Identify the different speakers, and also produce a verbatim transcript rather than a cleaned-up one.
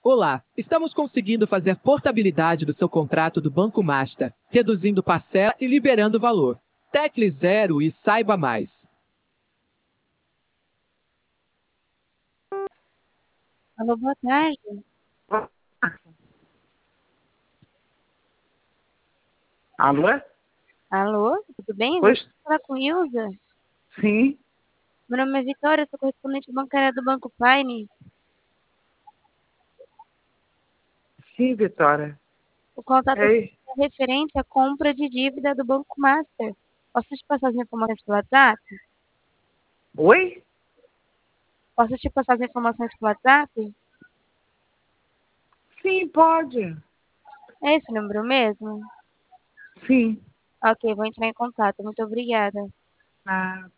Speaker 1: Olá, estamos conseguindo fazer portabilidade do seu contrato do Banco Master, reduzindo parcela e liberando valor. Tecle zero e saiba mais.
Speaker 2: Alô, boa tarde.
Speaker 3: Alô?
Speaker 2: Alô, tudo bem? Vou
Speaker 3: Pois,
Speaker 2: falar com Ilza.
Speaker 3: sim,
Speaker 2: Meu nome é Vitória, sou correspondente bancária do Banco Pine.
Speaker 3: sim, Vitória.
Speaker 2: O contato
Speaker 3: Ei,
Speaker 2: é referente à compra de dívida do Banco Master. Posso te passar as informações pelo WhatsApp?
Speaker 3: oi?
Speaker 2: Posso te passar as informações pelo WhatsApp?
Speaker 3: Sim, pode.
Speaker 2: É esse o número mesmo?
Speaker 3: Sim.
Speaker 2: Ok, vou entrar em contato. Muito obrigada.
Speaker 3: Ah,